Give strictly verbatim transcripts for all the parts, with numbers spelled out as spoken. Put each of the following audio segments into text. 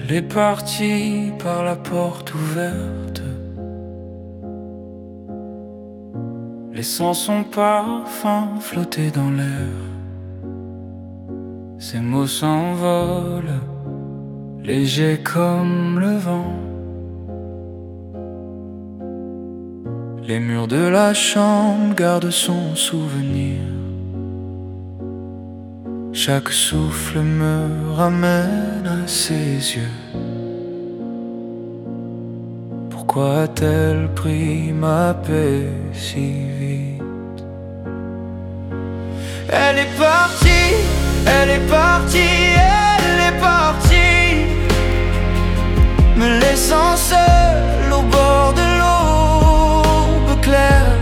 Elle est partie par la porte ouverte, laissant son parfum flotter dans l'air. Ses mots s'envolent, légers comme le vent. Les murs de la chambre gardent son souvenir. Chaque souffle me ramène à ses yeux. Pourquoi a-t-elle pris ma paix si vite? Elle est partie, elle est partie, elle est partie, me laissant seul au bord de l'aube claire.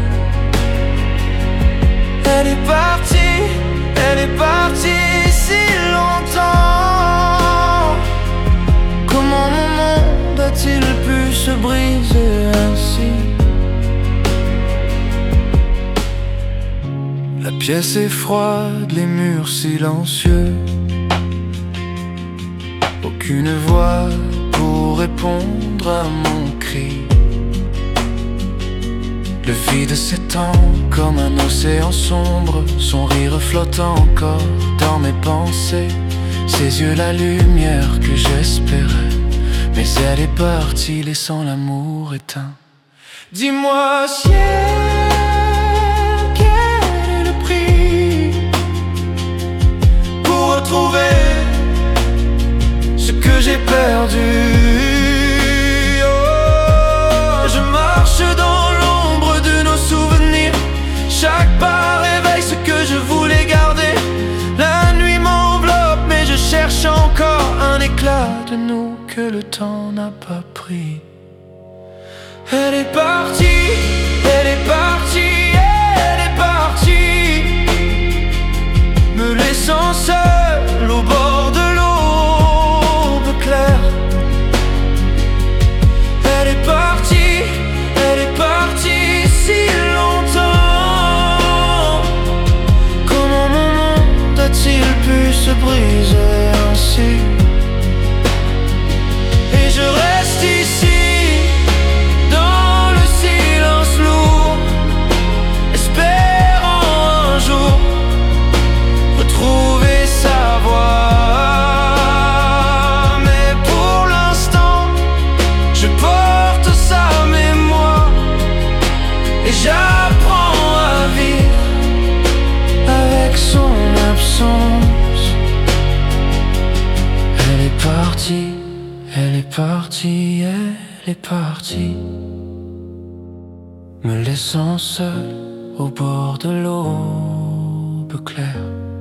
Elle est partie, elle est partie si longtemps. Comment mon monde a-t-il pu se briser ainsi? La pièce est froide, les murs silencieux. Aucune voix pour répondre à mon cri. Le vide s'étend comme un océan sombre, son rire flotte encore dans mes pensées. Ses yeux la lumière que j'espérais, mais elle est partie laissant l'amour éteint. Dis-moi ciel, quel est le prix pour retrouver ce que j'ai perdu? Oh, je marche dans l'ombre de nos souvenirs. Chaque pas réveille ce que je voulais garder. La nuit m'enveloppe, mais je cherche encore un éclat de nous que le temps n'a pas pris. Elle est partie, elle est partie, elle est partie, me laissant seul au bord de l'aube claire. Elle est partie, elle est partie si longtemps. Comment mon monde a-t-il pu se briser ainsi? Et je reste ici dans le silence lourd, espérant un jour retrouver sa voix. Mais pour l'instant, je porte sa mémoire et j'apprends à vivre avec son absence. Elle est partie, elle est partie, elle est partie, me laissant seul au bord de l'aube claire.